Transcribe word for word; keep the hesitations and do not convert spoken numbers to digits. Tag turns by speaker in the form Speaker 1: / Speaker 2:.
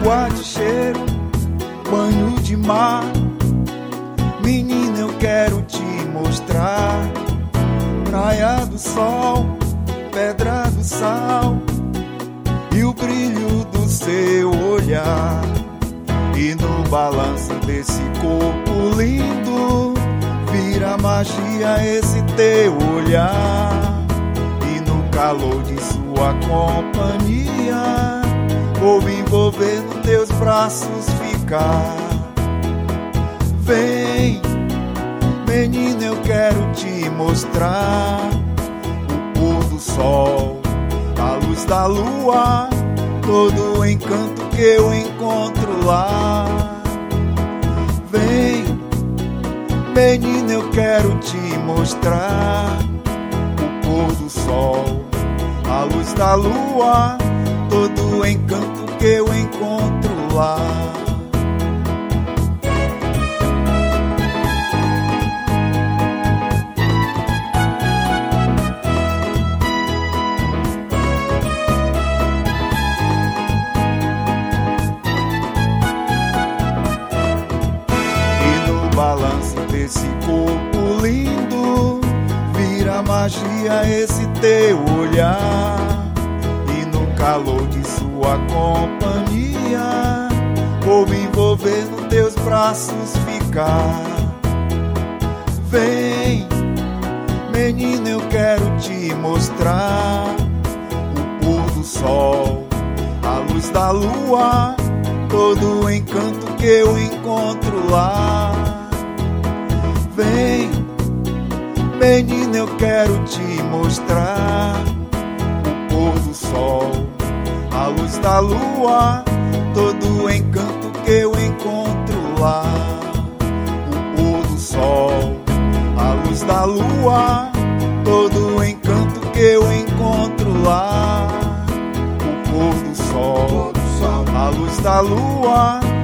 Speaker 1: água de cheiro, banho de mar. Menina, eu quero te mostrar. Praia do sol, pedra do sal e o brilho do seu olhar. E no balanço desse corpo lindo vira magia esse teu olhar. E no calor de sua companhia vou me envolver nos teus braços ficar. Vem, menina, eu quero te mostrar o pôr do sol, a luz da lua, todo o encanto que eu encontro lá. Vem, menina, eu quero te mostrar o pôr do sol, a luz da lua, todo o encanto que eu encontro lá. Balanço desse corpo lindo vira magia esse teu olhar. E no calor de sua companhia vou me envolver nos teus braços ficar. Vem, menina, eu quero te mostrar o pôr do sol, a luz da lua, todo o encanto que eu encontro lá. Vem, menina, eu quero te mostrar o pôr do sol, a luz da lua, todo o encanto que eu encontro lá. O pôr do sol, a luz da lua, todo o encanto que eu encontro lá. O pôr do sol, a luz da lua,